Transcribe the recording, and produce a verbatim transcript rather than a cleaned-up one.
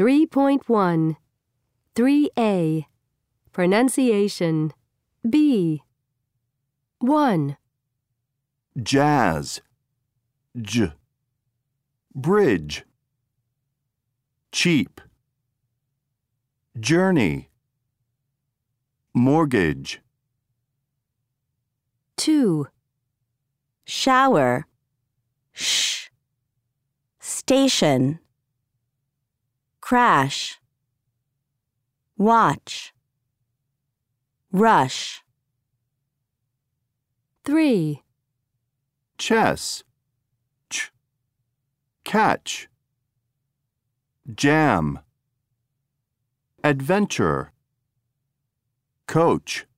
three point one. three A. Pronunciation. B. one. Jazz. J. Bridge. Cheap. Journey. Mortgage. two. Shower. Sh. Station. Crash. Watch. Rush. three. Chess. Ch. Catch. Jam. Adventure. Coach.